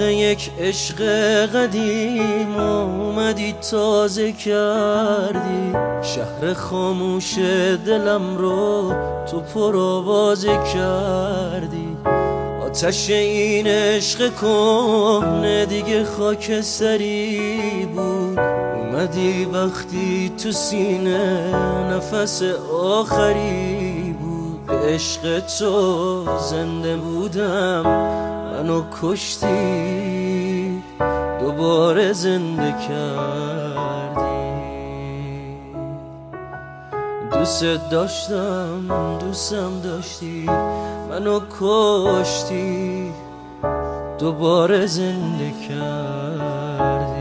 یک عشق قدیم اومدی تازه کردی، شهر خاموش دلم رو تو پرآوازه کردی. آتش این عشق کهنه دیگه خاکستری بود، اومدی وقتی تو سینه نفس آخری بود. به عشق تو زنده بودم، منو کشتی دوباره زنده کردی. دوست داشتم دوستم داشتی، منو کشتی دوباره زنده کردی.